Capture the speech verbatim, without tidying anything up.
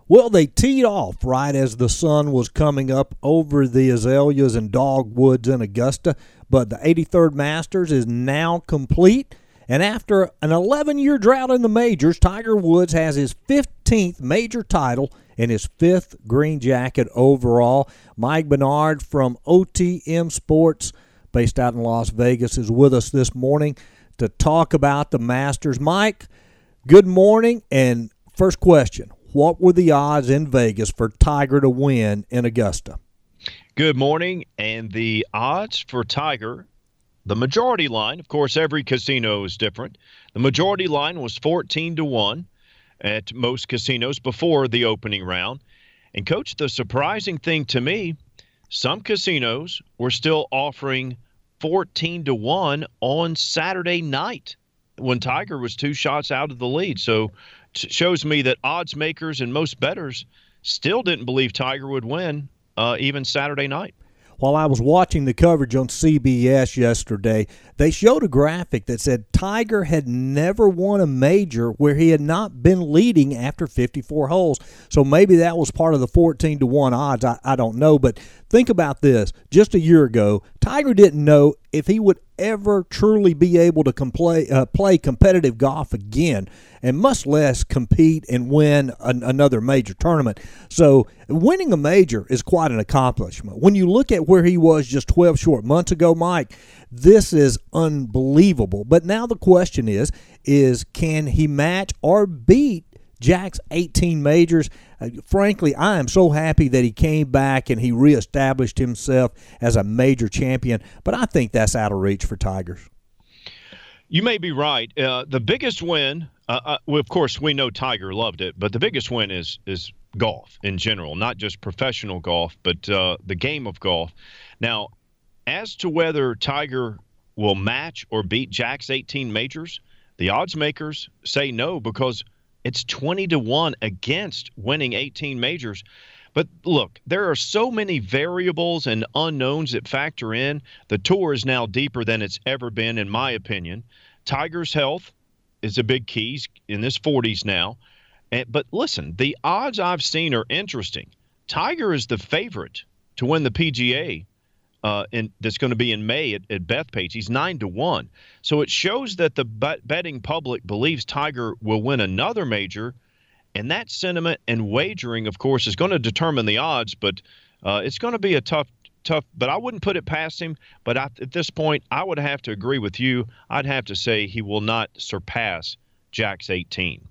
Well, they teed off right as the sun was coming up over the azaleas and dogwoods in Augusta, but the eighty-third Masters is now complete. And after an eleven-year drought in the majors, Tiger Woods has his fifteenth major title and his fifth green jacket overall. Mike Bernard from O T M Sports, based out in Las Vegas, is with us this morning to talk about the Masters. Mike, good morning. And first question, what were the odds in Vegas for Tiger to win in Augusta? Good morning. And the odds for Tiger, the majority line, of course, every casino is different. The majority line was fourteen to one at most casinos before the opening round. And, Coach, the surprising thing to me, some casinos were still offering fourteen to one on Saturday night when Tiger was two shots out of the lead. So it shows me that odds makers and most bettors still didn't believe Tiger would win uh, even Saturday night. While I was watching the coverage on C B S yesterday, they showed a graphic that said Tiger had never won a major where he had not been leading after fifty-four holes. So maybe that was part of the fourteen to one odds. I, I don't know. But think about this. Just a year ago, Tiger didn't know if he would ever truly be able to complay, uh, play competitive golf again, and much less compete and win an, another major tournament. So winning a major is quite an accomplishment. When you look at where he was just twelve short months ago, Mike, this is unbelievable. But now the question is, is can he match or beat Jack's eighteen majors? Uh, frankly, I am so happy that he came back and he reestablished himself as a major champion, but I think that's out of reach for Tiger. You may be right. Uh, the biggest win, uh, uh, well, of course, we know Tiger loved it, but the biggest win is is golf in general, not just professional golf, but uh, the game of golf. Now, as to whether Tiger will match or beat Jack's eighteen majors, the odds makers say no, because it's twenty to one against winning eighteen majors. But look, there are so many variables and unknowns that factor in. The tour is now deeper than it's ever been, in my opinion. Tiger's health is a big key. He's in his forties now. And, but listen, the odds I've seen are interesting. Tiger is the favorite to win the P G A. Uh, and that's going to be in May at, at Bethpage. He's nine to one. So it shows that the bet- betting public believes Tiger will win another major, and that sentiment and wagering, of course, is going to determine the odds. But uh, it's going to be a tough, tough. But I wouldn't put it past him. But I, at this point, I would have to agree with you. I'd have to say he will not surpass Jack's eighteen.